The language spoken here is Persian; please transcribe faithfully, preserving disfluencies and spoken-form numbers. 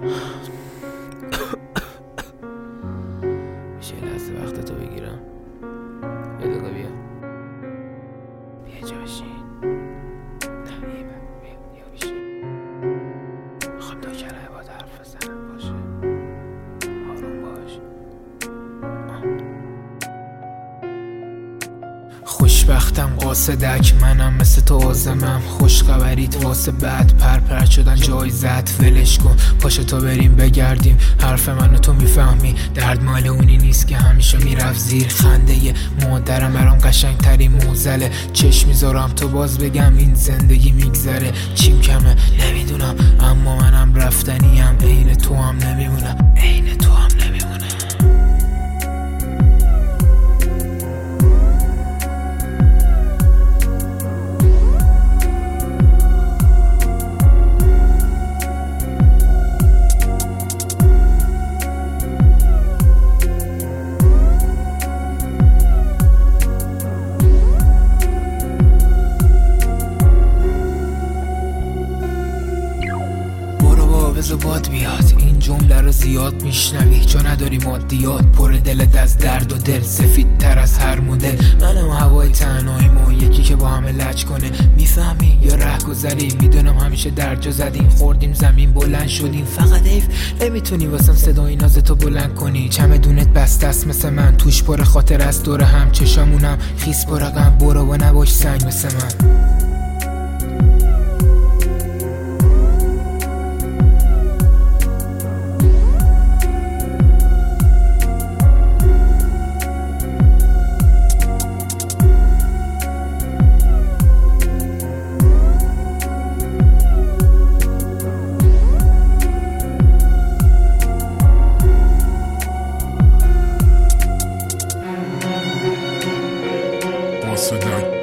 میشه یه لحظه وقتتو بگیرم؟ یه دقیقه بیا بیا جا بشین. نه یه بیا بیا بشین. میخوام دو کلمه باهات حرف بزنم. باشه آروم باش. خوشبختم قاصدک منم مثل تو آزمم. خوشخبریت واسه بعد پر پر شدن جایزت ولش کن. پاشو تا بریم بگردیم. حرف منو تو میفهمی. درد مال اونی نیست که همیشه میرفت زیر خنده ی مادرم. برام قشنگ ترین موزله. چشم میذارم تو باز بگم این زندگی میگذره. چیم کمه نمیدونم اما منم رفتنیم. عین تو هم نمیمونم. عین تو هم نمیمونم. بذار باد بیاد. این جمله رو زیاد میشنوی چون نداری مادیات. پر دلت از درد و دل سفید تر از هر مدل. منم هوای تنهاییم و یکی که با همه لج کنه. میفهمی یا ره گذری؟ میدونم همیشه درجا زدیم. خوردیم زمین بلند شدیم. فقط حیف نمیتونی واسم صدای نازتو بلند کنی. چمدونت بسته است مثل من. توش پر خاطر از دور هم. چشامونم خیس پر غم. برو و نباش سنگ مثل من. قاصدک